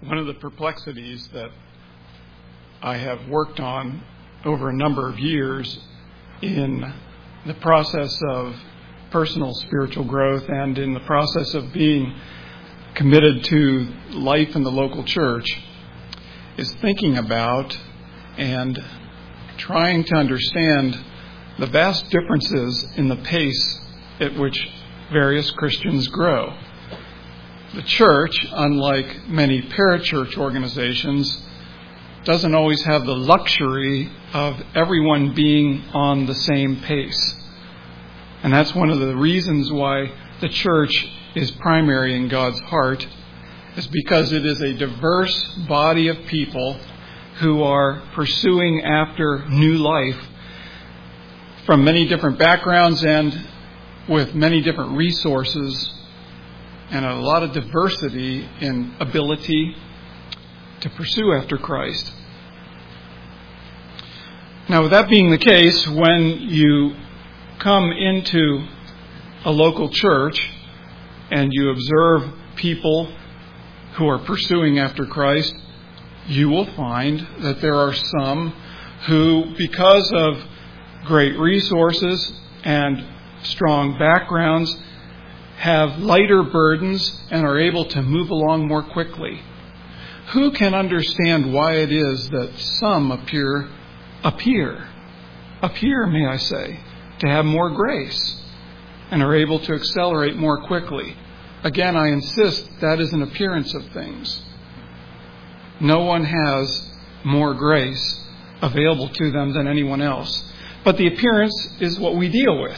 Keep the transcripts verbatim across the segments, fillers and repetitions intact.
One of the perplexities that I have worked on over a number of years in the process of personal spiritual growth and in the process of being committed to life in the local church is thinking about and trying to understand the vast differences in the pace at which various Christians grow. The church, unlike many parachurch organizations, doesn't always have the luxury of everyone being on the same pace. And that's one of the reasons why the church is primary in God's heart, is because it is a diverse body of people who are pursuing after new life from many different backgrounds and with many different resources and a lot of diversity in ability to pursue after Christ. Now, with that being the case, when you come into a local church and you observe people who are pursuing after Christ, you will find that there are some who, because of great resources and strong backgrounds, have lighter burdens and are able to move along more quickly. Who can understand why it is that some appear, appear, appear, may I say, to have more grace and are able to accelerate more quickly? Again, I insist that is an appearance of things. No one has more grace available to them than anyone else. But the appearance is what we deal with.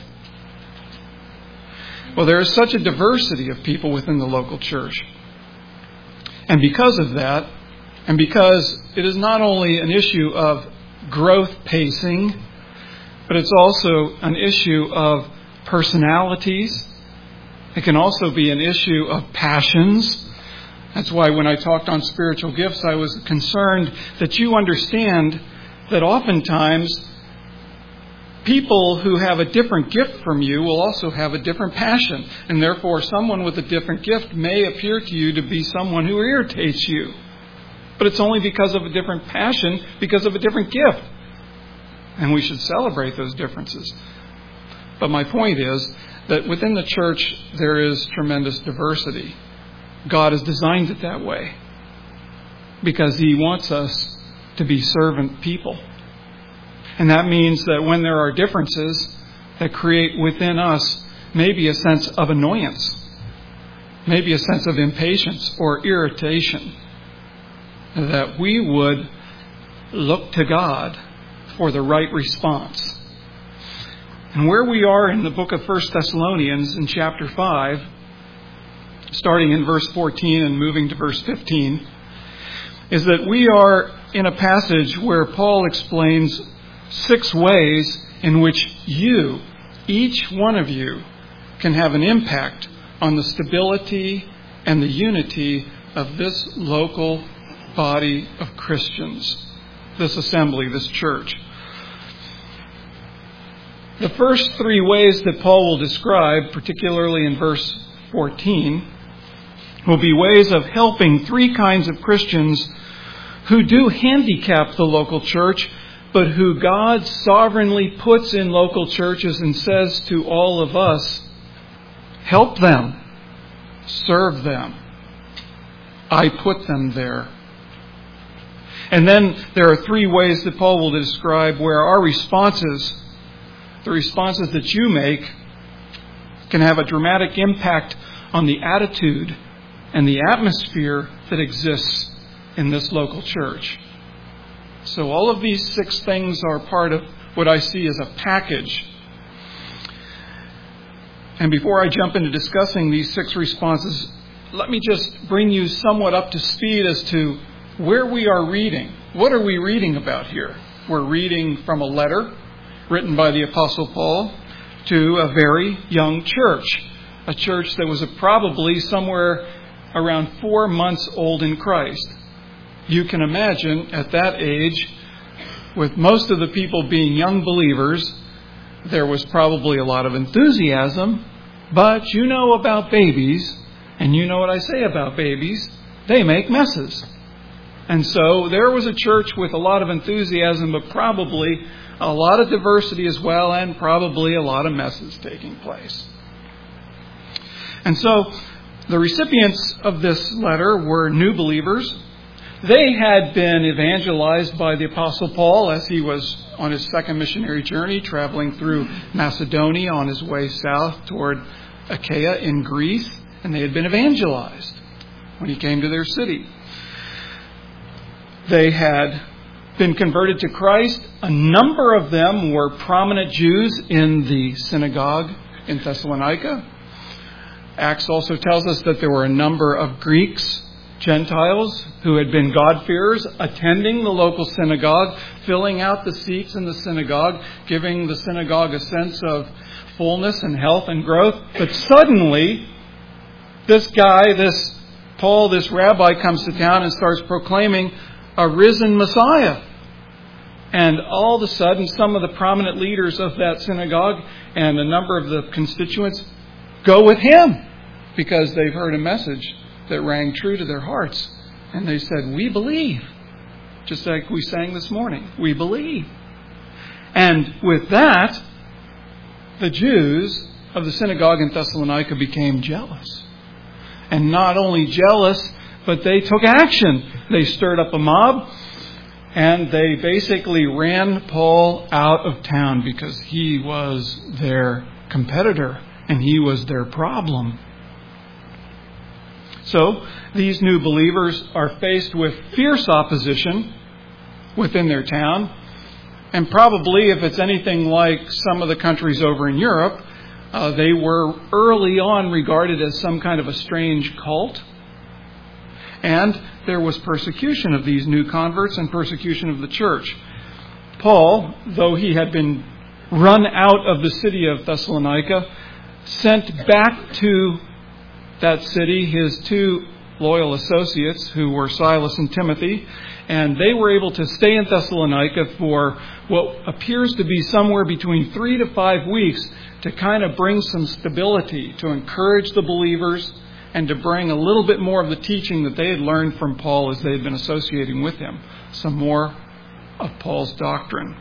Well, there is such a diversity of people within the local church. And because of that, and because it is not only an issue of growth pacing, but it's also an issue of personalities. It can also be an issue of passions. That's why when I talked on spiritual gifts, I was concerned that you understand that oftentimes people who have a different gift from you will also have a different passion. And therefore, someone with a different gift may appear to you to be someone who irritates you. But it's only because of a different passion, because of a different gift. And we should celebrate those differences. But my point is that within the church, there is tremendous diversity. God has designed it that way because He wants us to be servant people. And that means that when there are differences that create within us maybe a sense of annoyance, maybe a sense of impatience or irritation, that we would look to God for the right response. And where we are in the book of First Thessalonians in chapter five, starting in verse fourteen and moving to verse fifteen, is that we are in a passage where Paul explains six ways in which you, each one of you, can have an impact on the stability and the unity of this local body of Christians, this assembly, this church. The first three ways that Paul will describe, particularly in verse fourteen, will be ways of helping three kinds of Christians who do handicap the local church, but who God sovereignly puts in local churches and says to all of us, help them, serve them. I put them there. And then there are three ways that Paul will describe where our responses, the responses that you make, can have a dramatic impact on the attitude and the atmosphere that exists in this local church. So all of these six things are part of what I see as a package. And before I jump into discussing these six responses, let me just bring you somewhat up to speed as to where we are reading. What are we reading about here? We're reading from a letter written by the Apostle Paul to a very young church, a church that was probably somewhere around four months old in Christ. You can imagine at that age, with most of the people being young believers, there was probably a lot of enthusiasm, but you know about babies, and you know what I say about babies. they make messes. And so there was a church with a lot of enthusiasm, but probably a lot of diversity as well, and probably a lot of messes taking place. And so the recipients of this letter were new believers. They had been evangelized by the Apostle Paul as he was on his second missionary journey, traveling through Macedonia on his way south toward Achaia in Greece. And they had been evangelized when he came to their city. They had been converted to Christ. A number of them were prominent Jews in the synagogue in Thessalonica. Acts also tells us that there were a number of Greeks, Gentiles, who had been God-fearers, attending the local synagogue, filling out the seats in the synagogue, giving the synagogue a sense of fullness and health and growth. But suddenly, this guy, this Paul, this rabbi, comes to town and starts proclaiming a risen Messiah. And all of a sudden, some of the prominent leaders of that synagogue and a number of the constituents go with him because they've heard a message that rang true to their hearts. And they said, we believe. Just like we sang this morning. We believe. And with that, the Jews of the synagogue in Thessalonica became jealous. And not only jealous, but they took action. They stirred up a mob, and they basically ran Paul out of town because he was their competitor and he was their problem. So these new believers are faced with fierce opposition within their town. And probably, if it's anything like some of the countries over in Europe, uh, they were early on regarded as some kind of a strange cult. And there was persecution of these new converts and persecution of the church. Paul, though he had been run out of the city of Thessalonica, sent back to that city his two loyal associates, who were Silas and Timothy, and they were able to stay in Thessalonica for what appears to be somewhere between three to five weeks to kind of bring some stability, to encourage the believers, and to bring a little bit more of the teaching that they had learned from Paul as they had been associating with him, some more of Paul's doctrine.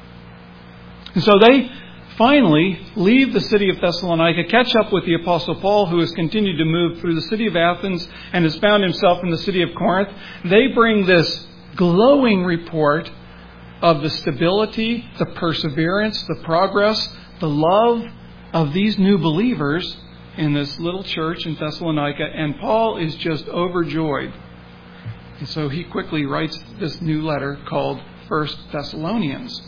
And so they finally leave the city of Thessalonica, catch up with the Apostle Paul, who has continued to move through the city of Athens and has found himself in the city of Corinth. They bring this glowing report of the stability, the perseverance, the progress, the love of these new believers in this little church in Thessalonica, and Paul is just overjoyed. And so he quickly writes this new letter called First Thessalonians.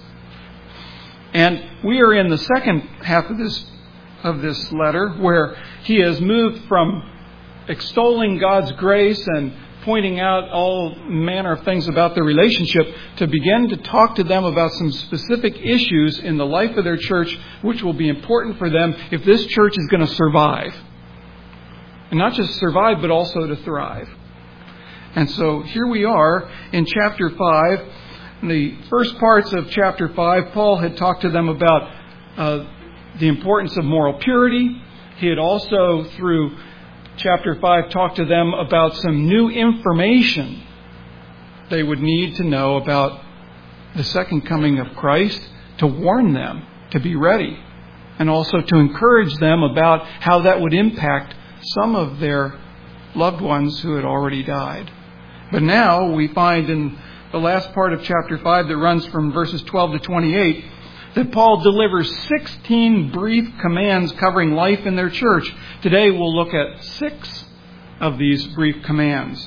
And we are in the second half of this of this letter, where he has moved from extolling God's grace and pointing out all manner of things about their relationship to begin to talk to them about some specific issues in the life of their church, which will be important for them if this church is going to survive. And not just survive, but also to thrive. And so here we are in chapter five. In the first parts of chapter five, Paul had talked to them about uh, the importance of moral purity. He had also, through chapter five, talked to them about some new information they would need to know about the second coming of Christ, to warn them to be ready, and also to encourage them about how that would impact some of their loved ones who had already died. But now we find in the last part of chapter five, that runs from verses twelve to twenty-eight, that Paul delivers sixteen brief commands covering life in their church. Today we'll look at six of these brief commands.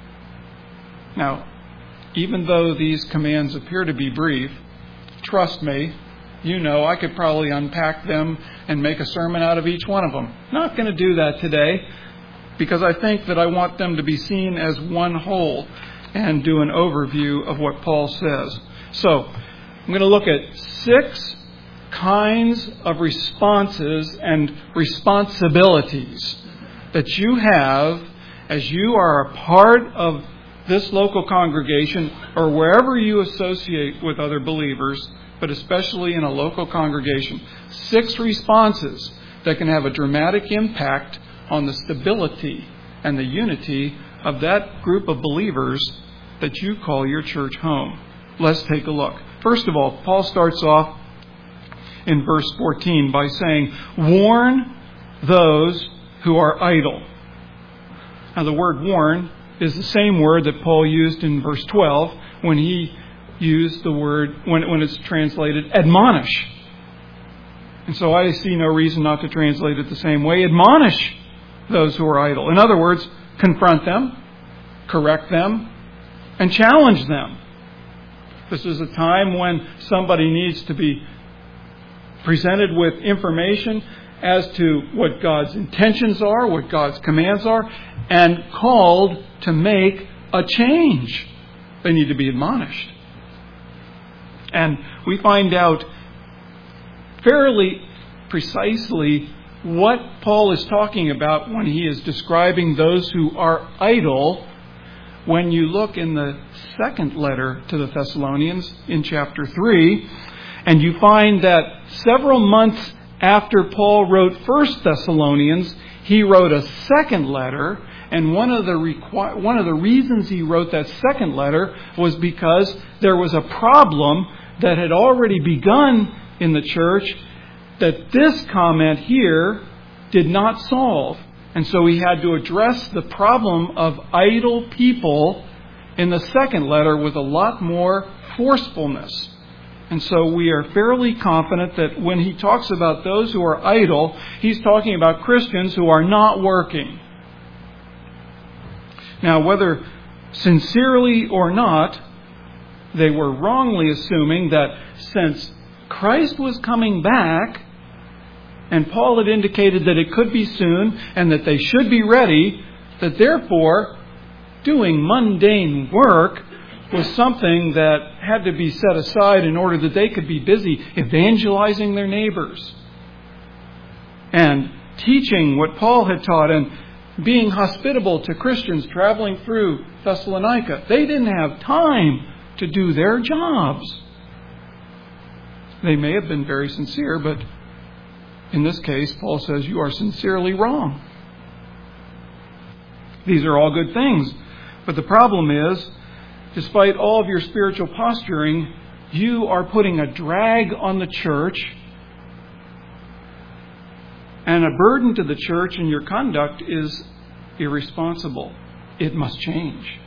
Now, even though these commands appear to be brief, trust me, you know I could probably unpack them and make a sermon out of each one of them. Not going to do that today, because I think that I want them to be seen as one whole and do an overview of what Paul says. So, I'm going to look at six kinds of responses and responsibilities that you have as you are a part of this local congregation or wherever you associate with other believers, but especially in a local congregation. Six responses that can have a dramatic impact on the stability and the unity of that group of believers that you call your church home? Let's take a look. First of all, Paul starts off in verse fourteen by saying, warn those who are idle. Now the word warn is the same word that Paul used in verse twelve when he used the word, when, when it's translated admonish. And so I see no reason not to translate it the same way. Admonish those who are idle. In other words, confront them, correct them, and challenge them. This is a time when somebody needs to be presented with information as to what God's intentions are, what God's commands are, and called to make a change. They need to be admonished. And we find out fairly precisely what Paul is talking about when he is describing those who are idle when you look in the second letter to the Thessalonians in chapter three, and you find that several months after Paul wrote First Thessalonians, he wrote a second letter, and one of the requ- one of the reasons he wrote that second letter was because there was a problem that had already begun in the church that this comment here did not solve. And so he had to address the problem of idle people in the second letter with a lot more forcefulness. And so we are fairly confident that when he talks about those who are idle, he's talking about Christians who are not working. Now, whether sincerely or not, they were wrongly assuming that since Christ was coming back, and Paul had indicated that it could be soon, and that they should be ready, that therefore doing mundane work was something that had to be set aside in order that they could be busy evangelizing their neighbors and teaching what Paul had taught and being hospitable to Christians traveling through Thessalonica. They didn't have time to do their jobs. They may have been very sincere, but in this case, Paul says you are sincerely wrong. These are all good things. But the problem is, despite all of your spiritual posturing, you are putting a drag on the church and a burden to the church, and your conduct is irresponsible. It must change.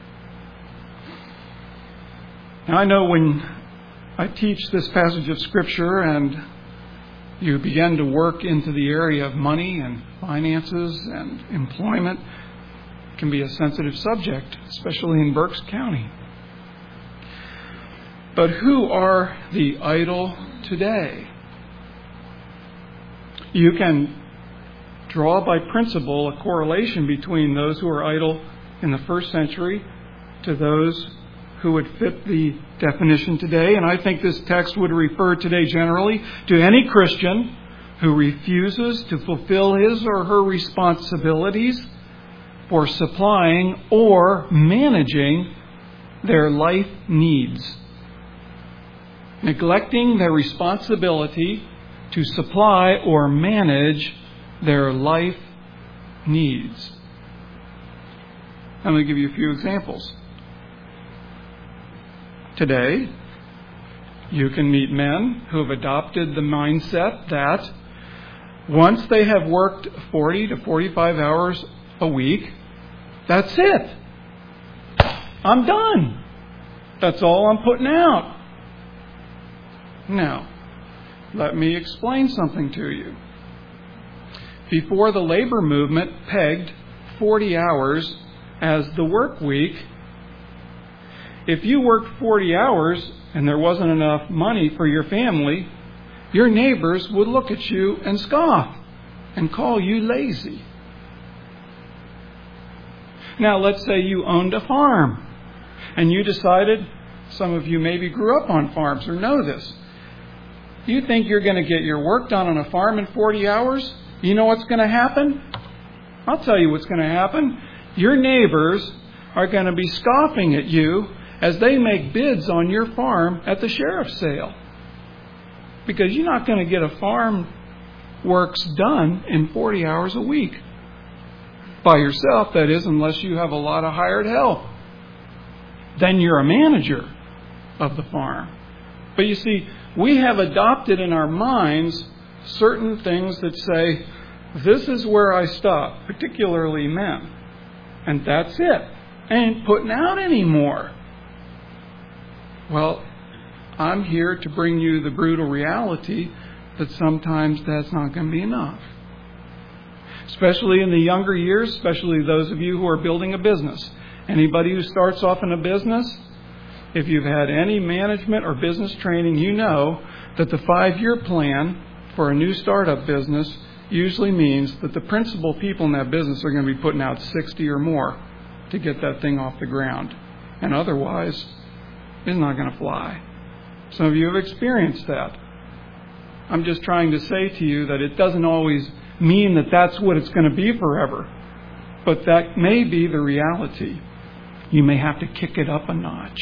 Now, I know when I teach this passage of Scripture and you begin to work into the area of money and finances and employment, it can be a sensitive subject, especially in Berks County. But who are the idle today? You can draw by principle a correlation between those who are idle in the first century to those who would fit the definition today. And I think this text would refer today generally to any Christian who refuses to fulfill his or her responsibilities for supplying or managing their life needs. Neglecting their responsibility to supply or manage their life needs. I'm going to give you a few examples. Today, you can meet men who have adopted the mindset that once they have worked forty to forty-five hours a week, that's it. I'm done. That's all I'm putting out. Now, let me explain something to you. Before the labor movement pegged forty hours as the work week, if you worked forty hours and there wasn't enough money for your family, your neighbors would look at you and scoff and call you lazy. Now, let's say you owned a farm and you decided, some of you maybe grew up on farms or know this, you think you're going to get your work done on a farm in forty hours? You know what's going to happen? I'll tell you what's going to happen. Your neighbors are going to be scoffing at you as they make bids on your farm at the sheriff's sale. Because you're not going to get a farm works done in forty hours a week. By yourself, that is, unless you have a lot of hired help. Then you're a manager of the farm. But you see, we have adopted in our minds certain things that say, this is where I stop, particularly men. And that's it. I ain't putting out any more. Well, I'm here to bring you the brutal reality that sometimes that's not going to be enough. Especially in the younger years, especially those of you who are building a business. Anybody who starts off in a business, if you've had any management or business training, you know that the five-year plan for a new startup business usually means that the principal people in that business are going to be putting out sixty or more to get that thing off the ground. And otherwise, it's not going to fly. Some of you have experienced that. I'm just trying to say to you that it doesn't always mean that that's what it's going to be forever. But that may be the reality. You may have to kick it up a notch.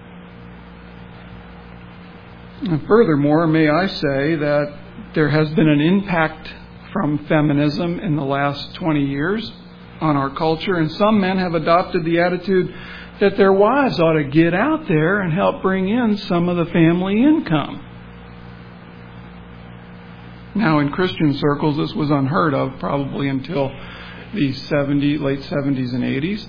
And furthermore, may I say that there has been an impact from feminism in the last twenty years on our culture, and some men have adopted the attitude that their wives ought to get out there and help bring in some of the family income. Now, in Christian circles, this was unheard of probably until the seventies, late seventies and eighties.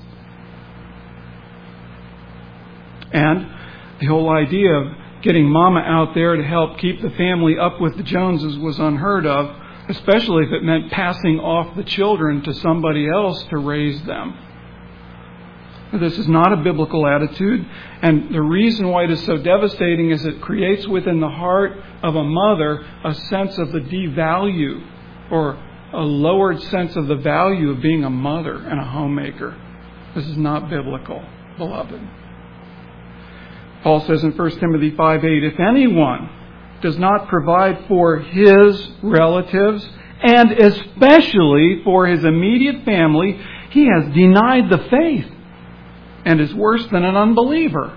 And the whole idea of getting mama out there to help keep the family up with the Joneses was unheard of, especially if it meant passing off the children to somebody else to raise them. This is not a biblical attitude, and the reason why it is so devastating is it creates within the heart of a mother a sense of the devalue, or a lowered sense of the value of being a mother and a homemaker. This is not biblical, beloved. Paul says in First Timothy five eight, if anyone does not provide for his relatives, and especially for his immediate family, he has denied the faith and is worse than an unbeliever.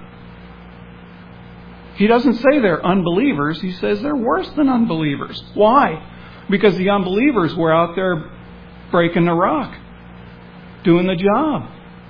He doesn't say they're unbelievers. He says they're worse than unbelievers. Why? Because the unbelievers were out there breaking the rock, doing the job.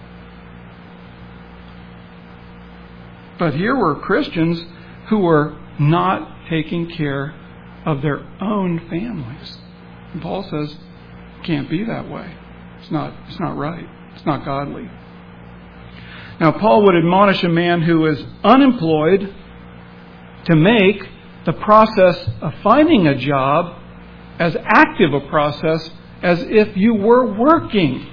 But here were Christians who were not taking care of their own families. And Paul says, it can't be that way. It's not, it's not right. It's not godly. Now, Paul would admonish a man who is unemployed to make the process of finding a job as active a process as if you were working.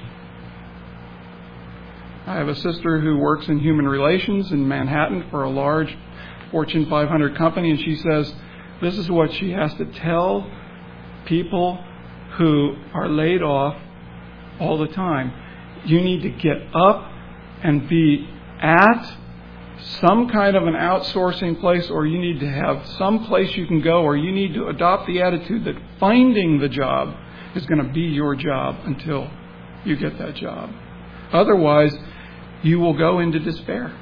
I have a sister who works in human relations in Manhattan for a large Fortune five hundred company, and she says this is what she has to tell people who are laid off all the time. You need to get up and be at some kind of an outsourcing place, or you need to have some place you can go, or you need to adopt the attitude that finding the job is going to be your job until you get that job. Otherwise, you will go into despair.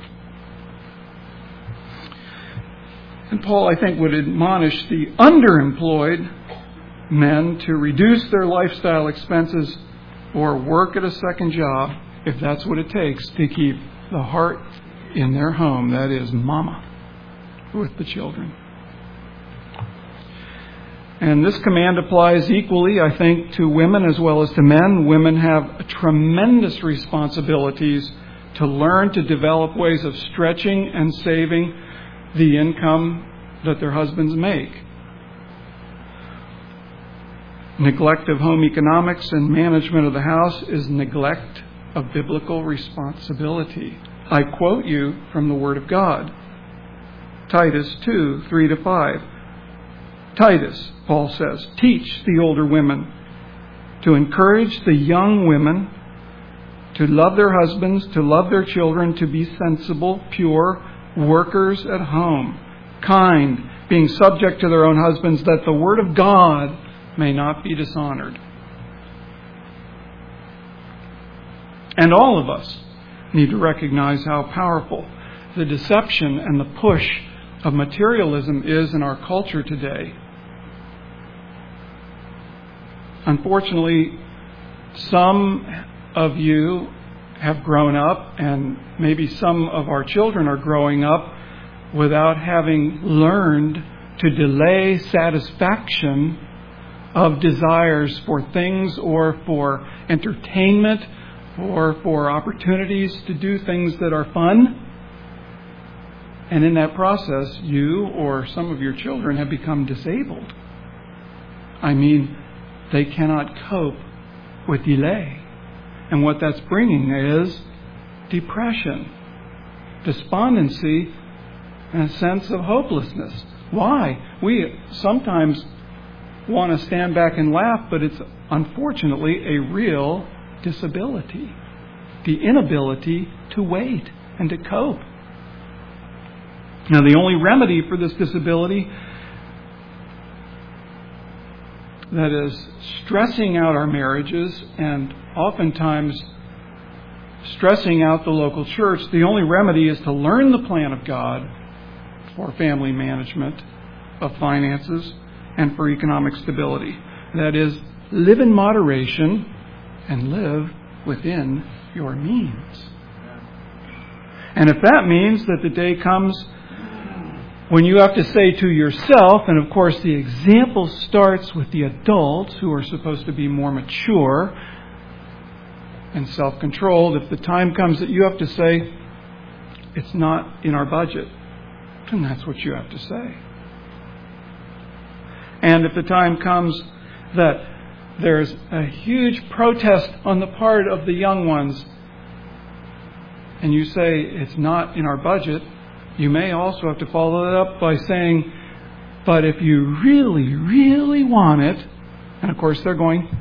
And Paul, I think, would admonish the underemployed men to reduce their lifestyle expenses or work at a second job if that's what it takes to keep the heart in their home, that is, mama, with the children. And this command applies equally, I think, to women as well as to men. Women have tremendous responsibilities to learn to develop ways of stretching and saving the income that their husbands make. Neglect of home economics and management of the house is neglect of biblical responsibility. I quote you from the Word of God. Titus two, three to five. Titus, Paul says, teach the older women to encourage the young women to love their husbands, to love their children, to be sensible, pure, workers at home, kind, being subject to their own husbands, that the word of God may not be dishonored. And all of us need to recognize how powerful the deception and the push of materialism is in our culture today. Unfortunately, some of you have grown up, and maybe some of our children are growing up without having learned to delay satisfaction of desires for things or for entertainment or for opportunities to do things that are fun. And in that process, you or some of your children have become disabled. I mean, they cannot cope with delay. And what that's bringing is depression, despondency, and a sense of hopelessness. Why? We sometimes want to stand back and laugh, but it's unfortunately a real disability. The inability to wait and to cope. Now, the only remedy for this disability, that is stressing out our marriages and oftentimes stressing out the local church, the only remedy is to learn the plan of God for family management of finances and for economic stability. That is, live in moderation and live within your means. And if that means that the day comes when you have to say to yourself, and of course the example starts with the adults who are supposed to be more mature and self-controlled, if the time comes that you have to say, it's not in our budget, then that's what you have to say. And if the time comes that there's a huge protest on the part of the young ones, and you say it's not in our budget, you may also have to follow it up by saying, but if you really, really want it, and of course they're going,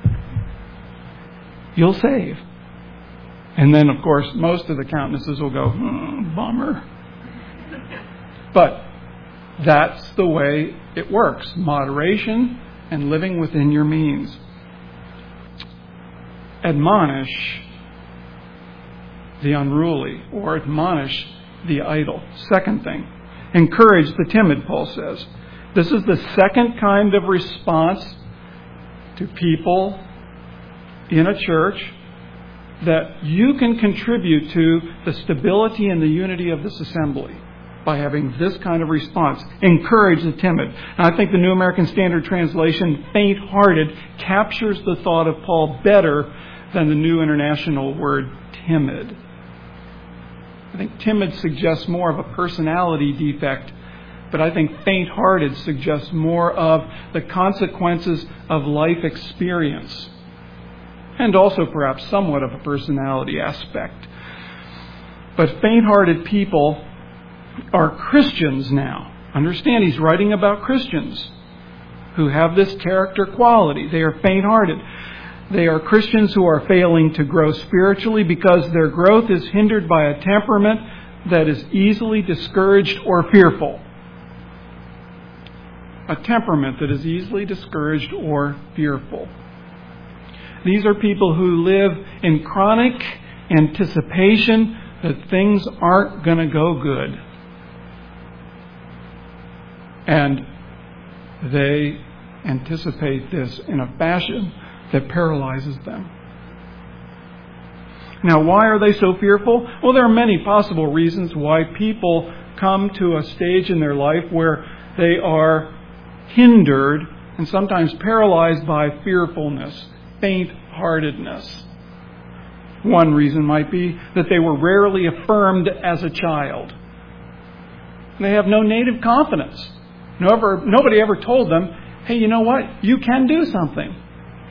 you'll save. And then, of course, most of the countenances will go, hmm, bummer. But that's the way it works. Moderation and living within your means. Admonish the unruly, or admonish the idle. Second thing, encourage the timid, Paul says. This is the second kind of response to people in a church that you can contribute to the stability and the unity of this assembly by having this kind of response. Encourage the timid. And I think the New American Standard Translation, faint-hearted, captures the thought of Paul better than the New International word timid. I think timid suggests more of a personality defect, but I think faint-hearted suggests more of the consequences of life experience, and also perhaps somewhat of a personality aspect. But faint-hearted people are Christians now. Understand, he's writing about Christians who have this character quality. They are faint-hearted. They are Christians who are failing to grow spiritually because their growth is hindered by a temperament that is easily discouraged or fearful. A temperament that is easily discouraged or fearful. These are people who live in chronic anticipation that things aren't going to go good. And they anticipate this in a fashion that paralyzes them. Now, why are they so fearful? Well, there are many possible reasons why people come to a stage in their life where they are hindered and sometimes paralyzed by fearfulness, faint-heartedness. One reason might be that they were rarely affirmed as a child. They have no native confidence. No ever, nobody ever told them, hey, you know what? You can do something.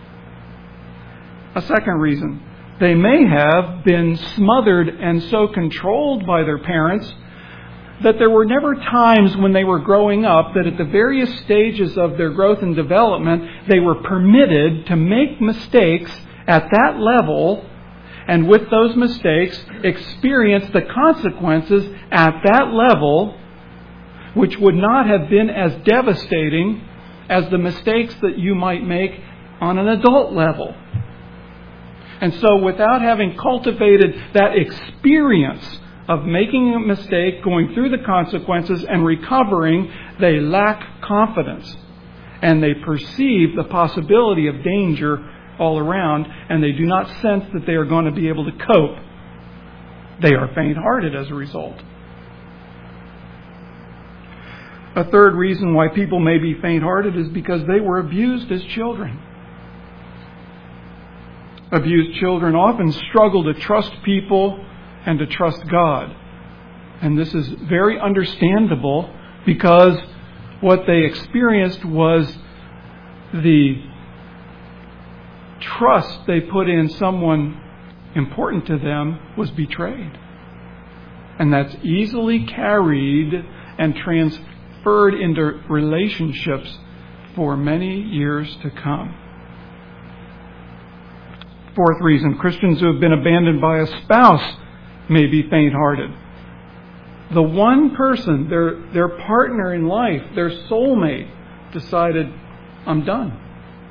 A second reason, they may have been smothered and so controlled by their parents that there were never times when they were growing up that at the various stages of their growth and development, they were permitted to make mistakes at that level, and with those mistakes, experience the consequences at that level, which would not have been as devastating as the mistakes that you might make on an adult level. And so without having cultivated that experience of making a mistake, going through the consequences and recovering, they lack confidence. And they perceive the possibility of danger all around, and they do not sense that they are going to be able to cope, they are faint-hearted as a result. A third reason why people may be faint-hearted is because they were abused as children. Abused children often struggle to trust people and to trust God. And this is very understandable because what they experienced was the trust they put in someone important to them was betrayed. And that's easily carried and transferred into relationships for many years to come. Fourth reason, Christians who have been abandoned by a spouse may be faint-hearted. The one person, their, their partner in life, their soulmate, decided, I'm done.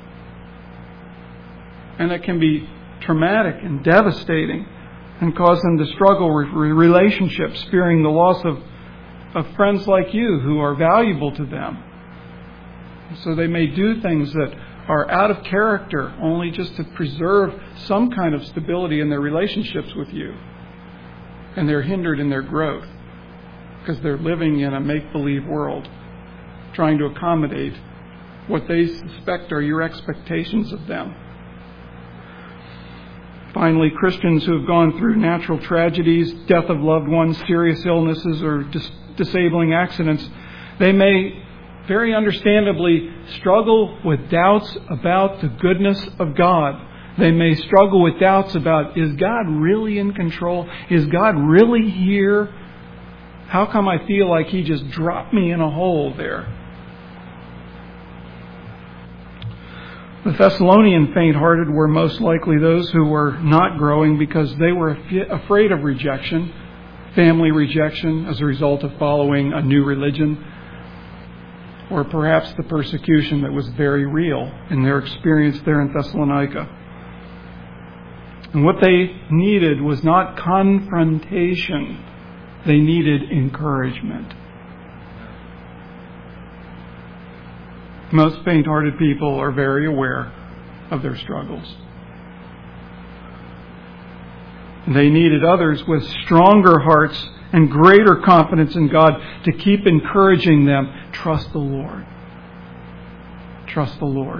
And it can be traumatic and devastating and cause them to struggle with relationships, fearing the loss of, of friends like you who are valuable to them. So they may do things that are out of character only just to preserve some kind of stability in their relationships with you. And they're hindered in their growth because they're living in a make-believe world, trying to accommodate what they suspect are your expectations of them. Finally, Christians who have gone through natural tragedies, death of loved ones, serious illnesses, or dis- disabling accidents, they may very understandably struggle with doubts about the goodness of God. They may struggle with doubts about, is God really in control? Is God really here? How come I feel like He just dropped me in a hole there? The Thessalonian faint-hearted were most likely those who were not growing because they were afraid of rejection, family rejection as a result of following a new religion, or perhaps the persecution that was very real in their experience there in Thessalonica. And what they needed was not confrontation. They needed encouragement. Most faint-hearted people are very aware of their struggles. They needed others with stronger hearts and greater confidence in God to keep encouraging them. Trust the Lord. Trust the Lord.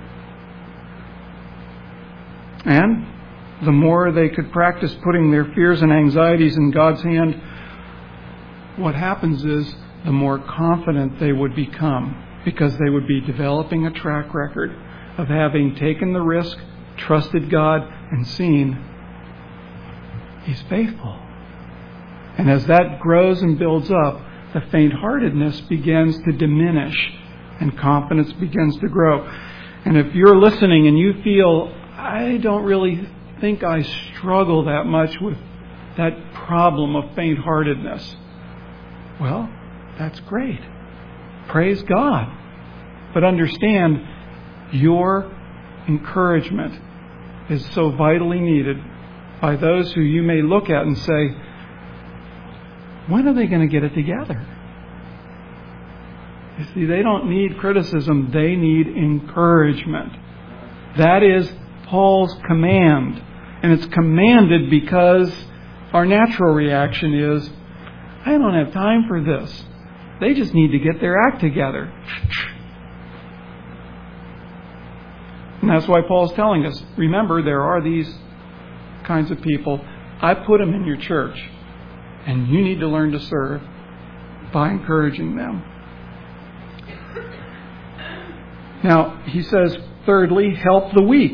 And the more they could practice putting their fears and anxieties in God's hand, what happens is the more confident they would become, because they would be developing a track record of having taken the risk, trusted God, and seen He's faithful. And as that grows and builds up, the faint-heartedness begins to diminish and confidence begins to grow. And if you're listening and you feel, I don't really think I struggle that much with that problem of faint-heartedness, well, that's great. Praise God. But understand, your encouragement is so vitally needed by those who you may look at and say, when are they going to get it together? You see, they don't need criticism. They need encouragement. That is Paul's command. And it's commanded because our natural reaction is, I don't have time for this. They just need to get their act together. And that's why Paul's telling us, remember, there are these kinds of people. I put them in your church. And you need to learn to serve by encouraging them. Now, he says, thirdly, help the weak.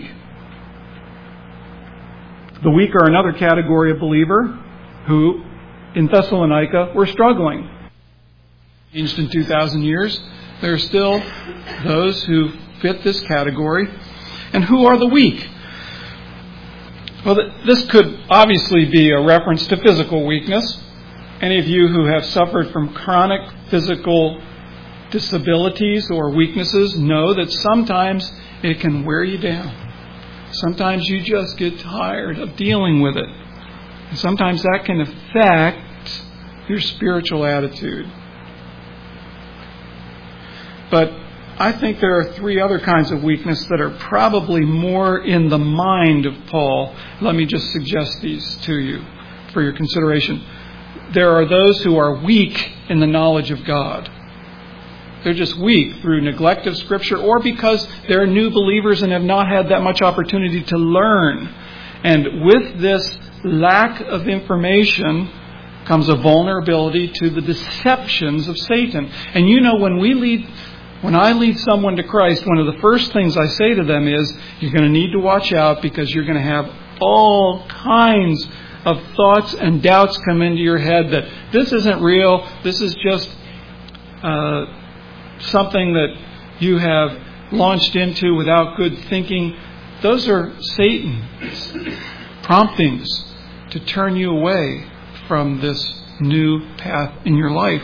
The weak are another category of believer who, in Thessalonica, were struggling. Changed in two thousand years. There are still those who fit this category. And who are the weak? Well, this could obviously be a reference to physical weakness. Any of you who have suffered from chronic physical disabilities or weaknesses know that sometimes it can wear you down. Sometimes you just get tired of dealing with it. And sometimes that can affect your spiritual attitude. But I think there are three other kinds of weakness that are probably more in the mind of Paul. Let me just suggest these to you for your consideration. There are those who are weak in the knowledge of God. They're just weak through neglect of Scripture or because they're new believers and have not had that much opportunity to learn. And with this lack of information comes a vulnerability to the deceptions of Satan. And you know, when we lead, when I lead someone to Christ, one of the first things I say to them is, you're going to need to watch out because you're going to have all kinds of thoughts and doubts come into your head that this isn't real, this is just uh, something that you have launched into without good thinking. Those are Satan's promptings to turn you away from this new path in your life.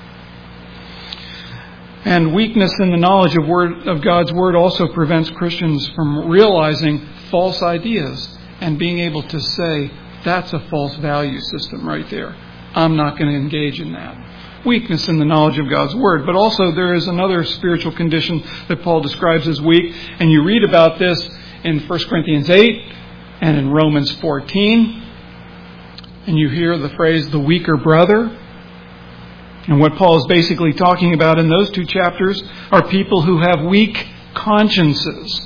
And weakness in the knowledge of word of God's Word also prevents Christians from realizing false ideas and being able to say, that's a false value system right there. I'm not going to engage in that. Weakness in the knowledge of God's Word. But also there is another spiritual condition that Paul describes as weak. And you read about this in First Corinthians eight and in Romans fourteen. And you hear the phrase, the weaker brother. And what Paul is basically talking about in those two chapters are people who have weak consciences.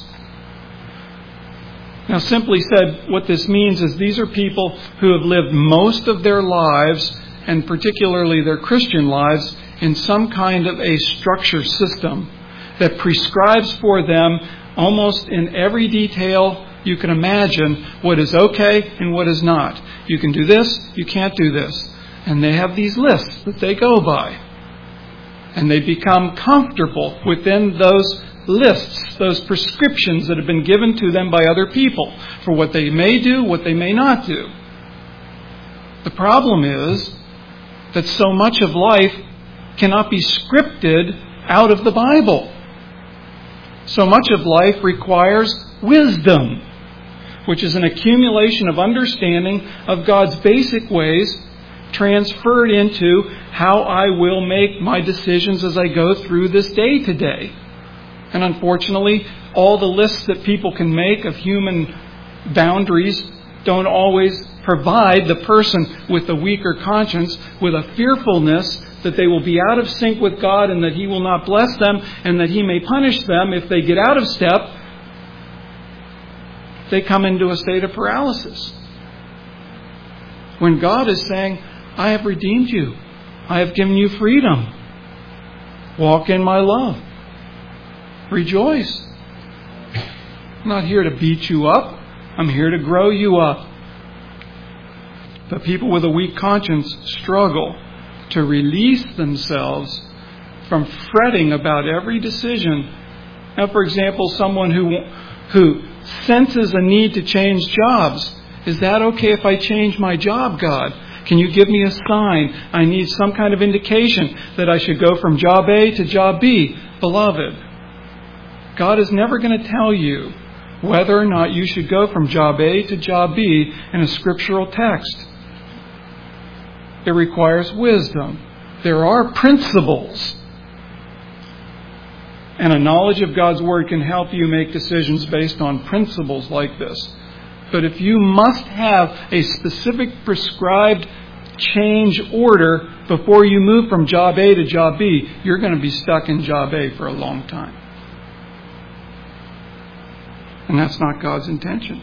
Now, simply said, what this means is these are people who have lived most of their lives, and particularly their Christian lives, in some kind of a structure system that prescribes for them almost in every detail you can imagine what is okay and what is not. You can do this, you can't do this. And they have these lists that they go by. And they become comfortable within those lists, those prescriptions that have been given to them by other people for what they may do, what they may not do. The problem is that so much of life cannot be scripted out of the Bible. So much of life requires wisdom, which is an accumulation of understanding of God's basic ways transferred into how I will make my decisions as I go through this day to day. And unfortunately, all the lists that people can make of human boundaries don't always provide the person with a weaker conscience with a fearfulness that they will be out of sync with God and that He will not bless them and that He may punish them if they get out of step. They come into a state of paralysis. When God is saying, I have redeemed you. I have given you freedom. Walk in my love. Rejoice. I'm not here to beat you up. I'm here to grow you up. But people with a weak conscience struggle to release themselves from fretting about every decision. Now, for example, someone who who senses a need to change jobs. Is that okay if I change my job, God? Can you give me a sign? I need some kind of indication that I should go from job A to job B. Beloved, God is never going to tell you whether or not you should go from job A to job B in a scriptural text. It requires wisdom. There are principles. And a knowledge of God's Word can help you make decisions based on principles like this. But if you must have a specific prescribed change order before you move from job A to job B, you're going to be stuck in job A for a long time. And that's not God's intention.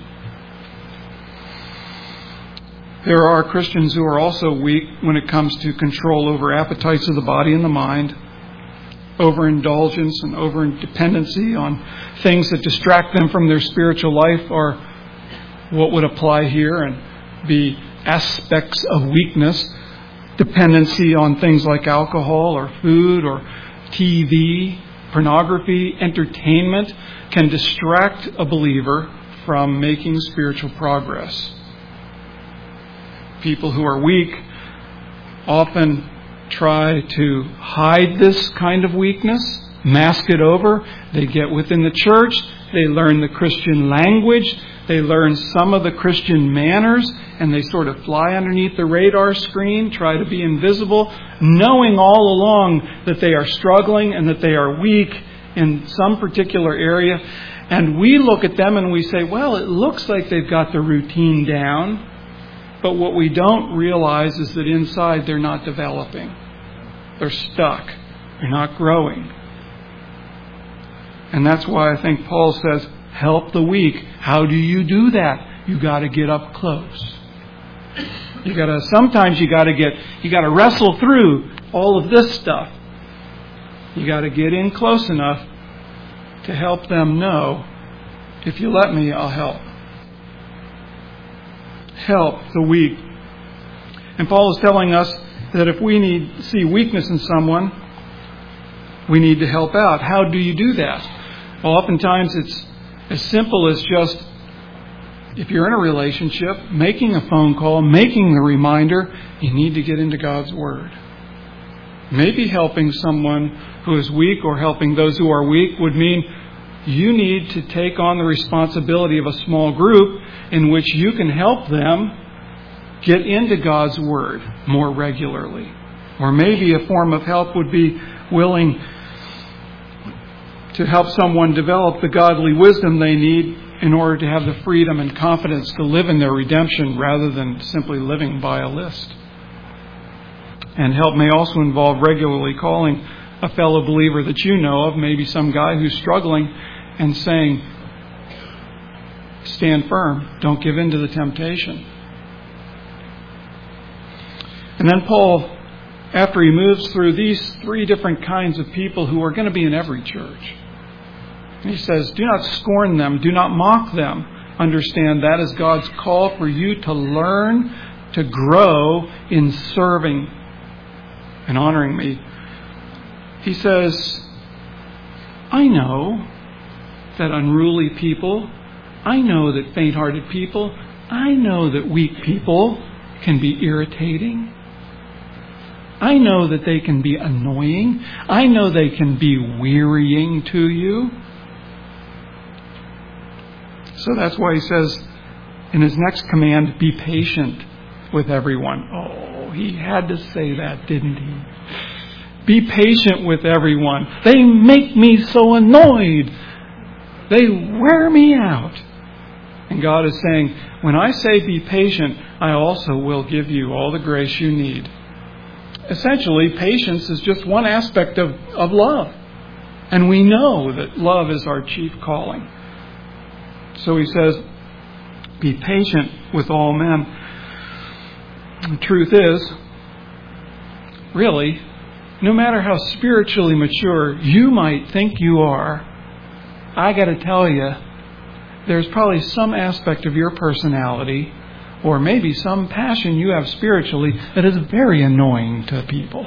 There are Christians who are also weak when it comes to control over appetites of the body and the mind, overindulgence and overdependency on things that distract them from their spiritual life are what would apply here and be aspects of weakness. Dependency on things like alcohol or food or T V, pornography, entertainment can distract a believer from making spiritual progress. People who are weak often try to hide this kind of weakness, mask it over. They get within the church. They learn the Christian language. They learn some of the Christian manners, and they sort of fly underneath the radar screen, try to be invisible, knowing all along that they are struggling and that they are weak in some particular area, and we look at them and we say, well, it looks like they've got the routine down, but what we don't realize is that inside they're not developing. They're stuck. They're not growing. And that's why I think Paul says, help the weak. How do you do that? You got to get up close. You got to sometimes you got to get you got to wrestle through all of this stuff. You got to get in close enough to help them know, if you let me, I'll help. Help the weak. And Paul is telling us that if we need see weakness in someone, we need to help out. How do you do that? Well, oftentimes it's as simple as just, if you're in a relationship, making a phone call, making the reminder, you need to get into God's Word. Maybe helping someone who is weak or helping those who are weak would mean you need to take on the responsibility of a small group in which you can help them get into God's Word more regularly. Or maybe a form of help would be willing to help someone develop the godly wisdom they need in order to have the freedom and confidence to live in their redemption rather than simply living by a list. And help may also involve regularly calling a fellow believer that you know of, maybe some guy who's struggling, and saying, stand firm, don't give in to the temptation. And then Paul, after he moves through these three different kinds of people who are going to be in every church, he says, do not scorn them, do not mock them. Understand that is God's call for you to learn to grow in serving and honoring me. He says, I know that unruly people, I know that faint-hearted people, I know that weak people can be irritating. I know that they can be annoying. I know they can be wearying to you. So that's why he says in his next command, be patient with everyone. Oh, he had to say that, didn't he? Be patient with everyone. They make me so annoyed. They wear me out. And God is saying, when I say be patient, I also will give you all the grace you need. Essentially, patience is just one aspect of, of love. And we know that love is our chief calling. So he says, be patient with all men. The truth is, really, no matter how spiritually mature you might think you are, I got to tell you, there's probably some aspect of your personality, or maybe some passion you have spiritually, that is very annoying to people.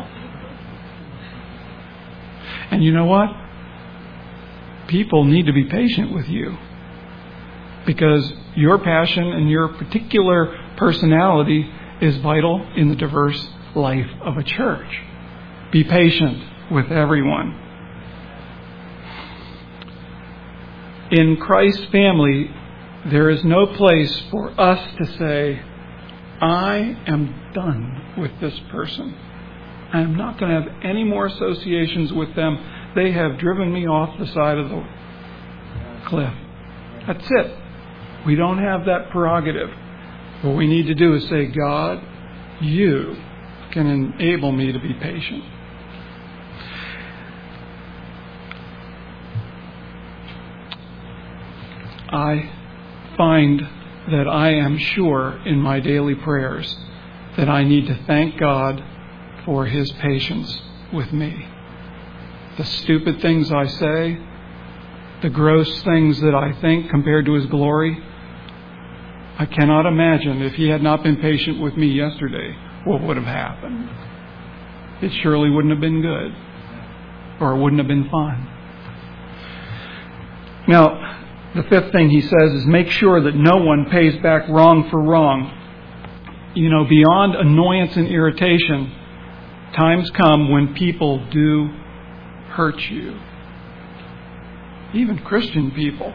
And you know what? People need to be patient with you, because your passion and your particular personality is vital in the diverse life of a church. Be patient with everyone. In Christ's family, there is no place for us to say, I am done with this person. I am not going to have any more associations with them. They have driven me off the side of the cliff. That's it. We don't have that prerogative. What we need to do is say, God, you can enable me to be patient. I find that I am sure in my daily prayers that I need to thank God for His patience with me. The stupid things I say, the gross things that I think compared to His glory, I cannot imagine if He had not been patient with me yesterday, what would have happened. It surely wouldn't have been good, or it wouldn't have been fun. Now, the fifth thing he says is make sure that no one pays back wrong for wrong. You know, beyond annoyance and irritation, times come when people do hurt you. Even Christian people.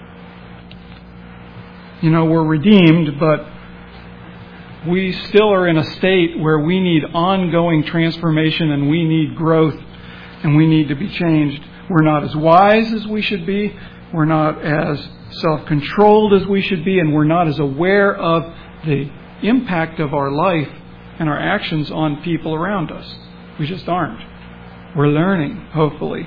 You know, we're redeemed, but we still are in a state where we need ongoing transformation and we need growth and we need to be changed. We're not as wise as we should be. We're not as self-controlled as we should be. And we're not as aware of the impact of our life and our actions on people around us. We just aren't. We're learning, hopefully.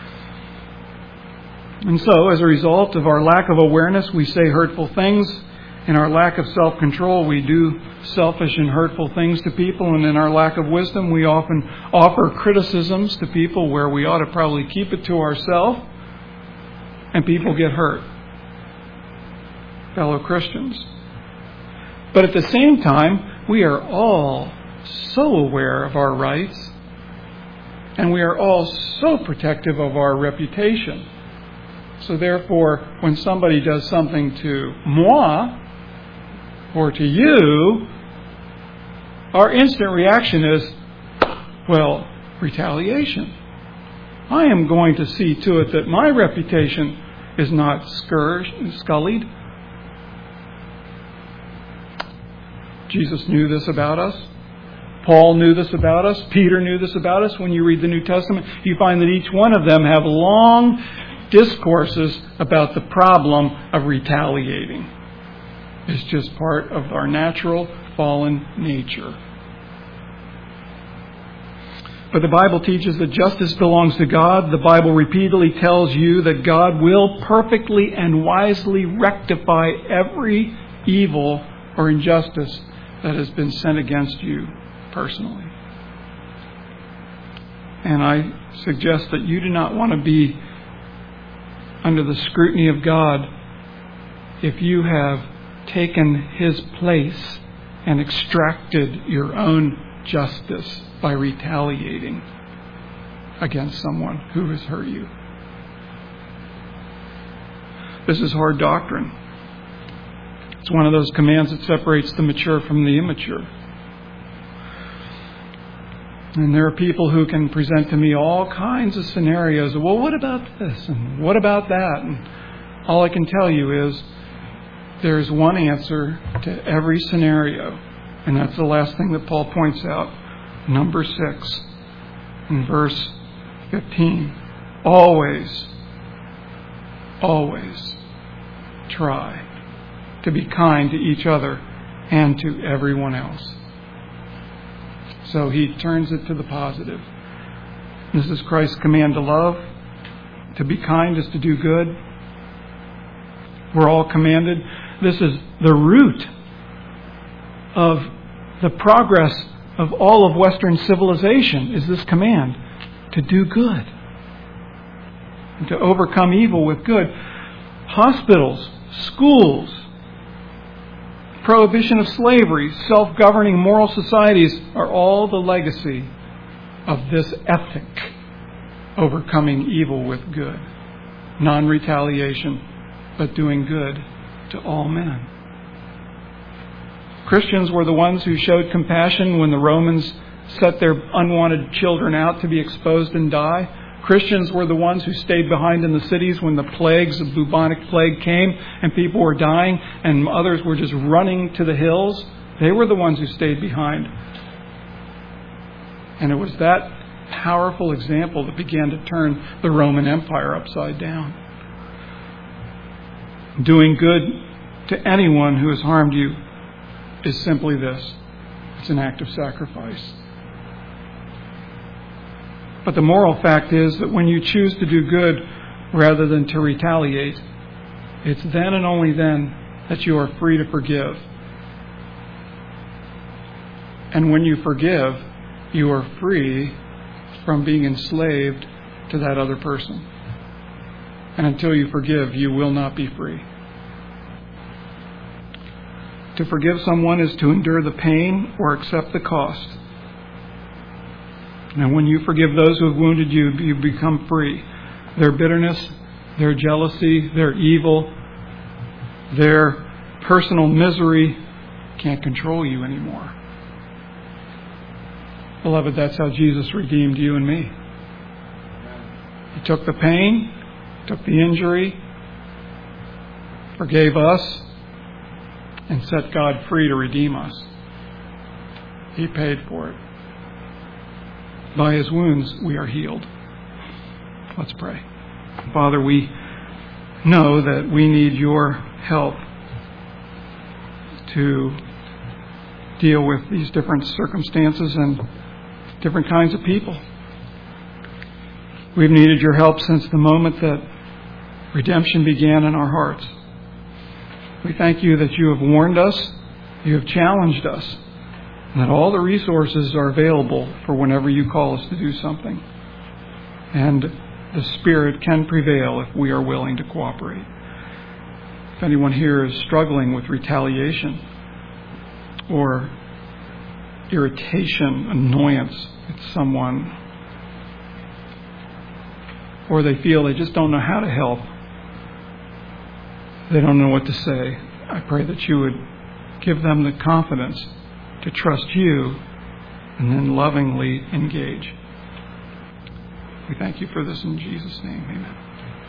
And so, as a result of our lack of awareness, we say hurtful things. In our lack of self-control, we do selfish and hurtful things to people. And in our lack of wisdom, we often offer criticisms to people where we ought to probably keep it to ourselves. And people get hurt. Fellow Christians. But at the same time, we are all so aware of our rights. And we are all so protective of our reputation. So therefore, when somebody does something to moi or to you, our instant reaction is, well, retaliation. I am going to see to it that my reputation is not scourged and scullied. Jesus knew this about us. Paul knew this about us. Peter knew this about us. When you read the New Testament, you find that each one of them have long discourses about the problem of retaliating. It's just part of our natural fallen nature. But the Bible teaches that justice belongs to God. The Bible repeatedly tells you that God will perfectly and wisely rectify every evil or injustice that has been sent against you personally. And I suggest that you do not want to be under the scrutiny of God if you have taken His place and extracted your own justice by retaliating against someone who has hurt you. This is hard doctrine. It's one of those commands that separates the mature from the immature. And there are people who can present to me all kinds of scenarios. Well, what about this? And what about that? And all I can tell you is there's one answer to every scenario. And that's the last thing that Paul points out. Number six, in verse fifteen. Always, always try to be kind to each other and to everyone else. So he turns it to the positive. This is Christ's command to love. To be kind is to do good. We're all commanded. This is the root of the progress of all of Western civilization, is this command to do good and to overcome evil with good. Hospitals, schools, prohibition of slavery, self-governing moral societies are all the legacy of this ethic, overcoming evil with good. Non-retaliation, but doing good to all men. Christians were the ones who showed compassion when the Romans set their unwanted children out to be exposed and die. Christians were the ones who stayed behind in the cities when the plagues, the bubonic plague came and people were dying and others were just running to the hills. They were the ones who stayed behind. And it was that powerful example that began to turn the Roman Empire upside down. Doing good to anyone who has harmed you is simply this. It's an act of sacrifice. But the moral fact is that when you choose to do good rather than to retaliate, it's then and only then that you are free to forgive. And when you forgive, you are free from being enslaved to that other person. And until you forgive, you will not be free. To forgive someone is to endure the pain or accept the cost. And when you forgive those who have wounded you, you become free. Their bitterness, their jealousy, their evil, their personal misery can't control you anymore. Beloved, that's how Jesus redeemed you and me. He took the pain, took the injury, forgave us, and set God free to redeem us. He paid for it. By His wounds we are healed. Let's pray. Father, we know that we need your help to deal with these different circumstances and different kinds of people. We've needed your help since the moment that redemption began in our hearts. We thank you that you have warned us, you have challenged us, and that all the resources are available for whenever you call us to do something. And the Spirit can prevail if we are willing to cooperate. If anyone here is struggling with retaliation or irritation, annoyance at someone, or they feel they just don't know how to help, they don't know what to say, I pray that you would give them the confidence to trust you and then lovingly engage. We thank you for this in Jesus' name. Amen.